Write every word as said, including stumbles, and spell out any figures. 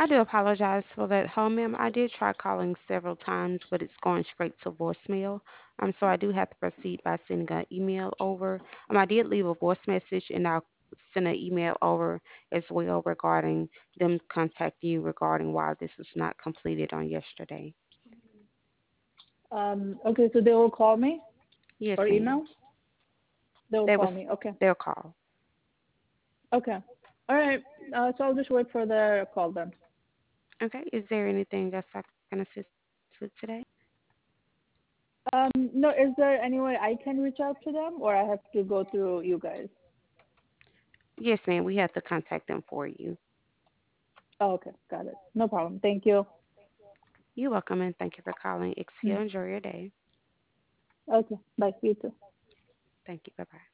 I do apologize for that. Huh, ma'am, I did try calling several times, but it's going straight to voicemail. Um, so I do have to proceed by sending an email over. Um, I did leave a voice message, and I'll send an email over as well regarding them contact you regarding why this was not completed on yesterday. Um, okay, so they will call me Yes, or ma'am. email? They will They call was me. Okay. they'll call. Okay. All right. Uh, so I'll just wait for their call then. Okay. Is there anything else I can assist with today? Um, no, is there any way I can reach out to them or I have to go through you guys? Yes, ma'am. We have to contact them for you. Oh, okay. Got it. No problem. Thank you. You're welcome, and thank you for calling Mm. Exio. Enjoy your day. Okay. Bye. You too. Thank you. Bye bye.